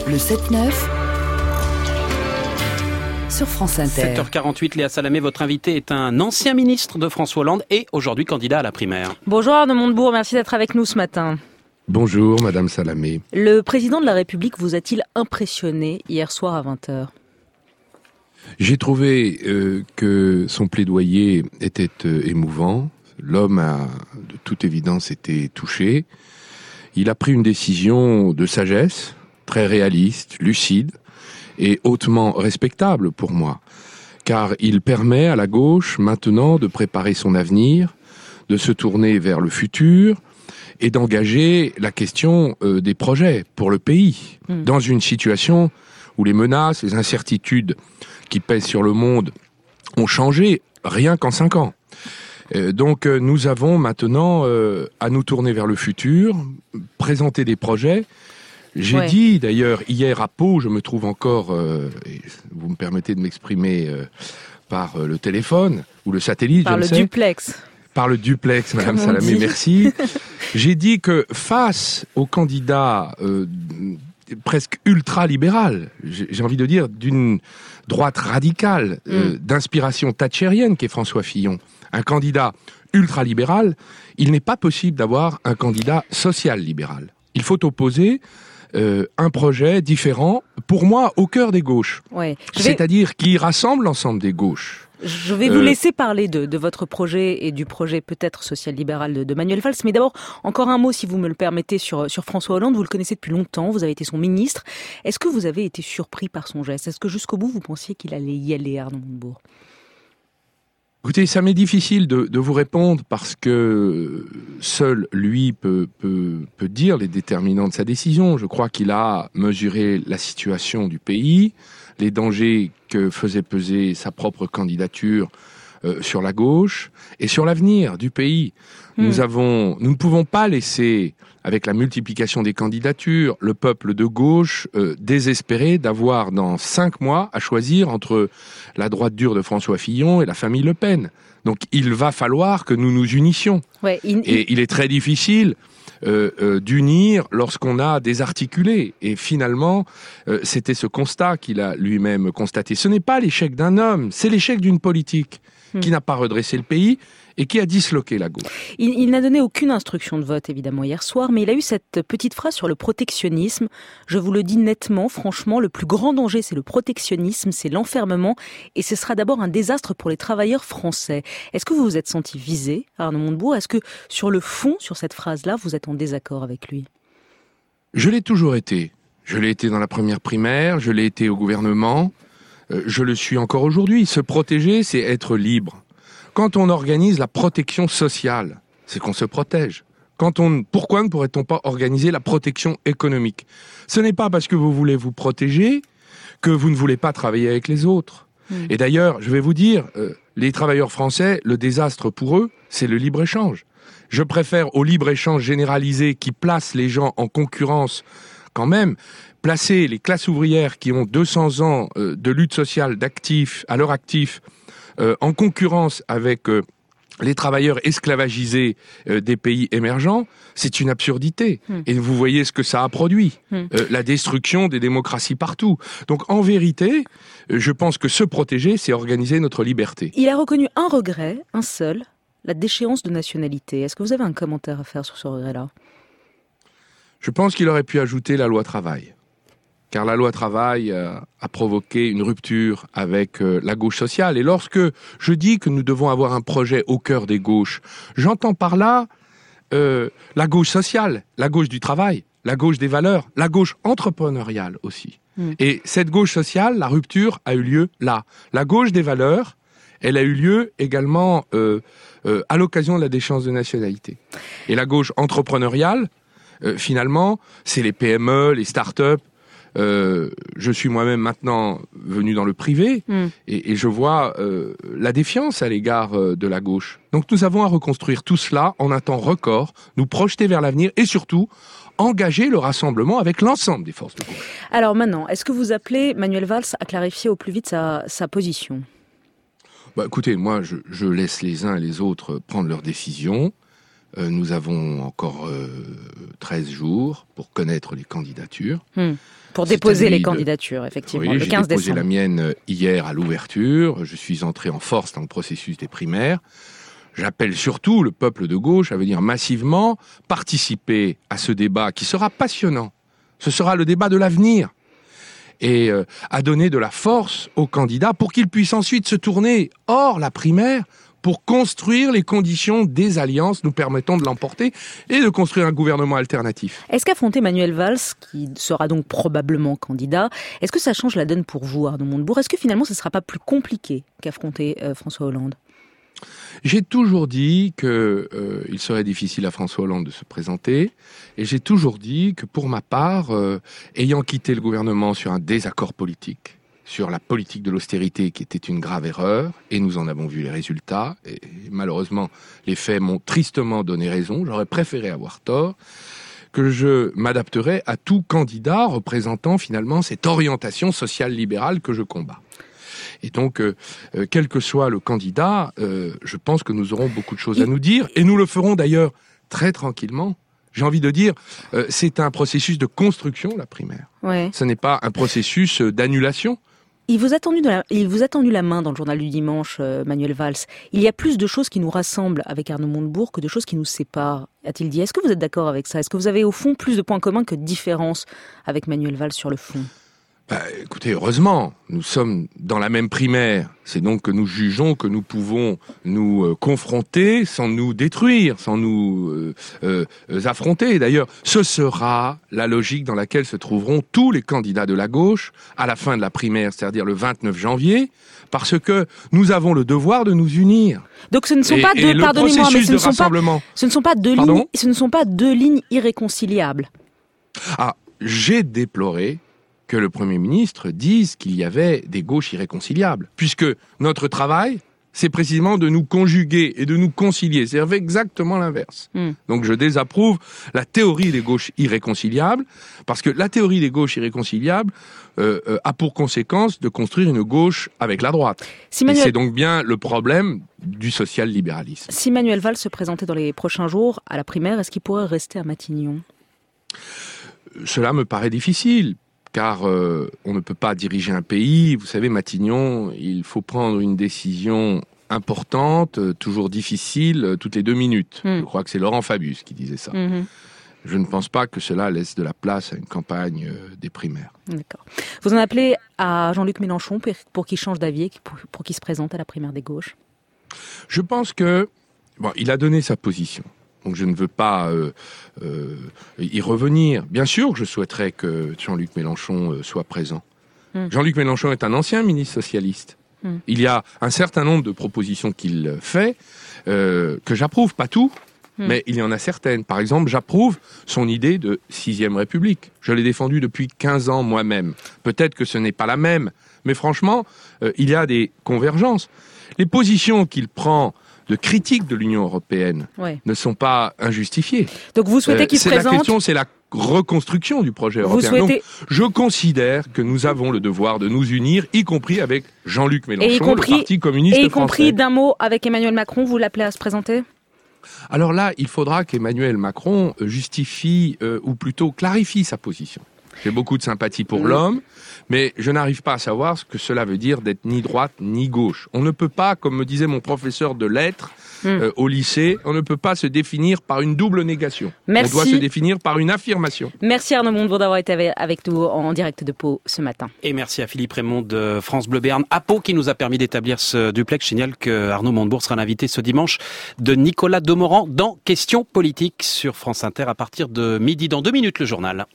Le 7-9 sur France Inter. 7h48, Léa Salamé, votre invité est un ancien ministre de François Hollande et aujourd'hui candidat à la primaire. Bonjour Arnaud Montebourg, merci d'être avec nous ce matin. Bonjour Madame Salamé. Le président de la République vous a-t-il impressionné hier soir à 20h ? J'ai trouvé que son plaidoyer était émouvant. L'homme a de toute évidence été touché. Il a pris une décision de sagesse, très réaliste, lucide et hautement respectable pour moi. Car il permet à la gauche maintenant de préparer son avenir, de se tourner vers le futur et d'engager la question des projets pour le pays. Dans une situation où les menaces, les incertitudes qui pèsent sur le monde ont changé rien qu'en 5 ans. Donc nous avons maintenant à nous tourner vers le futur, présenter des projets. J'ai dit d'ailleurs hier à Pau, je me trouve encore, et vous me permettez de m'exprimer par le téléphone ou le satellite, par le duplex. Par le duplex, Madame Salamé, merci. J'ai dit que face aux candidats presque ultra-libéral, j'ai envie de dire d'une droite radicale, d'inspiration thatchérienne qu'est François Fillon, un candidat ultra-libéral, il n'est pas possible d'avoir un candidat social-libéral. Il faut opposer un projet différent, pour moi, au cœur des gauches. C'est-à-dire qui rassemble l'ensemble des gauches. Je vais vous laisser parler de votre projet et du projet peut-être social-libéral de Manuel Valls. Mais d'abord, encore un mot, si vous me le permettez, sur François Hollande. Vous le connaissez depuis longtemps, vous avez été son ministre. Est-ce que vous avez été surpris par son geste ? Est-ce que jusqu'au bout, vous pensiez qu'il allait y aller, Arnaud Montebourg ? Écoutez, ça m'est difficile de vous répondre parce que seul lui peut dire les déterminants de sa décision. Je crois qu'il a mesuré la situation du pays, les dangers que faisait peser sa propre candidature sur la gauche et sur l'avenir du pays. Nous ne pouvons pas laisser, avec la multiplication des candidatures, le peuple de gauche désespéré d'avoir dans 5 mois à choisir entre la droite dure de François Fillon et la famille Le Pen. Donc il va falloir que nous nous unissions. Et il est très difficile d'unir lorsqu'on a désarticulé. Et finalement, c'était ce constat qu'il a lui-même constaté. Ce n'est pas l'échec d'un homme, c'est l'échec d'une politique qui n'a pas redressé le pays et qui a disloqué la gauche. Il n'a donné aucune instruction de vote, évidemment, hier soir, mais il a eu cette petite phrase sur le protectionnisme. Je vous le dis nettement, franchement, le plus grand danger, c'est le protectionnisme, c'est l'enfermement, et ce sera d'abord un désastre pour les travailleurs français. Est-ce que vous vous êtes senti visé, Arnaud Montebourg ? Est-ce que, sur le fond, sur cette phrase-là, vous êtes en désaccord avec lui ? Je l'ai toujours été. Je l'ai été dans la première primaire, je l'ai été au gouvernement, je le suis encore aujourd'hui. Se protéger, c'est être libre. Quand on organise la protection sociale, c'est qu'on se protège. Pourquoi ne pourrait-on pas organiser la protection économique ? Ce n'est pas parce que vous voulez vous protéger que vous ne voulez pas travailler avec les autres. Et d'ailleurs, je vais vous dire, les travailleurs français, le désastre pour eux, c'est le libre-échange. Je préfère au libre-échange généralisé qui place les gens en concurrence quand même, placer les classes ouvrières qui ont 200 ans de lutte sociale à leur actif en concurrence avec les travailleurs esclavagisés des pays émergents, c'est une absurdité. Et vous voyez ce que ça a produit, la destruction des démocraties partout. Donc en vérité, je pense que se protéger, c'est organiser notre liberté. Il a reconnu un regret, un seul, la déchéance de nationalité. Est-ce que vous avez un commentaire à faire sur ce regret-là ? Je pense qu'il aurait pu ajouter la loi travail. Car la loi travail a provoqué une rupture avec la gauche sociale. Et lorsque je dis que nous devons avoir un projet au cœur des gauches, j'entends par là la gauche sociale, la gauche du travail, la gauche des valeurs, la gauche entrepreneuriale aussi. Et cette gauche sociale, la rupture a eu lieu là. La gauche des valeurs, elle a eu lieu également à l'occasion de la déchéance de nationalité. Et la gauche entrepreneuriale, finalement, c'est les PME, les start-up. Je suis moi-même maintenant venu dans le privé et je vois la défiance à l'égard de la gauche. Donc nous avons à reconstruire tout cela en un temps record, nous projeter vers l'avenir et surtout engager le rassemblement avec l'ensemble des forces de gauche. Alors maintenant, est-ce que vous appelez Manuel Valls à clarifier au plus vite sa position ? Écoutez, moi je laisse les uns et les autres prendre leurs décisions. Nous avons encore 13 jours pour connaître les candidatures. Pour déposer les candidatures, effectivement, oui, le 15 décembre. J'ai déposé la mienne hier à l'ouverture. Je suis entré en force dans le processus des primaires. J'appelle surtout le peuple de gauche à venir massivement participer à ce débat qui sera passionnant. Ce sera le débat de l'avenir. Et à donner de la force aux candidats pour qu'ils puissent ensuite se tourner hors la primaire pour construire les conditions des alliances nous permettant de l'emporter et de construire un gouvernement alternatif. Est-ce qu'affronter Manuel Valls, qui sera donc probablement candidat, est-ce que ça change la donne pour vous, Arnaud Montebourg ? Est-ce que finalement ce ne sera pas plus compliqué qu'affronter François Hollande ? J'ai toujours dit qu'il serait difficile à François Hollande de se présenter, et j'ai toujours dit que pour ma part, ayant quitté le gouvernement sur un désaccord politique, sur la politique de l'austérité qui était une grave erreur, et nous en avons vu les résultats, et malheureusement les faits m'ont tristement donné raison, j'aurais préféré avoir tort, que je m'adapterais à tout candidat représentant finalement cette orientation sociale libérale que je combats. Et donc, quel que soit le candidat, je pense que nous aurons beaucoup de choses à nous dire, et nous le ferons d'ailleurs très tranquillement. J'ai envie de dire, c'est un processus de construction, la primaire. Ouais. Ce n'est pas un processus d'annulation. Il vous a tendu la main dans le journal du dimanche, Manuel Valls. Il y a plus de choses qui nous rassemblent avec Arnaud Montebourg que de choses qui nous séparent, a-t-il dit. Est-ce que vous êtes d'accord avec ça ? Est-ce que vous avez au fond plus de points communs que de différences avec Manuel Valls sur le fond ? Écoutez, heureusement, nous sommes dans la même primaire. C'est donc que nous jugeons que nous pouvons nous confronter sans nous détruire, sans nous affronter. D'ailleurs, ce sera la logique dans laquelle se trouveront tous les candidats de la gauche à la fin de la primaire, c'est-à-dire le 29 janvier, parce que nous avons le devoir de nous unir. Donc ce ne sont pas deux, pardonnez-moi, mais ce ne sont pas deux lignes irréconciliables. Ah, j'ai déploré que le Premier ministre dise qu'il y avait des gauches irréconciliables. Puisque notre travail, c'est précisément de nous conjuguer et de nous concilier. C'est exactement l'inverse. Donc je désapprouve la théorie des gauches irréconciliables, parce que la théorie des gauches irréconciliables a pour conséquence de construire une gauche avec la droite. Et c'est donc bien le problème du social-libéralisme. Si Manuel Valls se présentait dans les prochains jours à la primaire, est-ce qu'il pourrait rester à Matignon ? Cela me paraît difficile. Car on ne peut pas diriger un pays. Vous savez, Matignon, il faut prendre une décision importante, toujours difficile, toutes les 2 minutes. Je crois que c'est Laurent Fabius qui disait ça. Je ne pense pas que cela laisse de la place à une campagne des primaires. D'accord. Vous en appelez à Jean-Luc Mélenchon pour qu'il change d'avis, pour qu'il se présente à la primaire des gauches ? Je pense que il a donné sa position. Donc je ne veux pas y revenir. Bien sûr que je souhaiterais que Jean-Luc Mélenchon soit présent. Jean-Luc Mélenchon est un ancien ministre socialiste. Il y a un certain nombre de propositions qu'il fait que j'approuve, pas tout, mais il y en a certaines. Par exemple, j'approuve son idée de 6e République. Je l'ai défendue depuis 15 ans moi-même. Peut-être que ce n'est pas la même, mais franchement, il y a des convergences. Les positions qu'il prend de critique de l'Union européenne ne sont pas injustifiées. Donc vous souhaitez qu'il se présente... La question, c'est la reconstruction du projet européen. Donc, je considère que nous avons le devoir de nous unir, y compris avec Jean-Luc Mélenchon, le Parti communiste français. Et y compris d'un mot avec Emmanuel Macron, vous l'appelez à se présenter ? Alors là, il faudra qu'Emmanuel Macron justifie, ou plutôt clarifie sa position. J'ai beaucoup de sympathie pour l'homme, mais je n'arrive pas à savoir ce que cela veut dire d'être ni droite ni gauche. On ne peut pas, comme me disait mon professeur de lettres au lycée, on ne peut pas se définir par une double négation. Merci. On doit se définir par une affirmation. Merci Arnaud Montebourg d'avoir été avec nous en direct de Pau ce matin. Et merci à Philippe Raymond de France Bleu Béarn à Pau qui nous a permis d'établir ce duplex. Je signale que Arnaud Montebourg sera l'invité ce dimanche de Nicolas Demorand dans Questions politiques sur France Inter à partir de midi. Dans 2 minutes, le journal.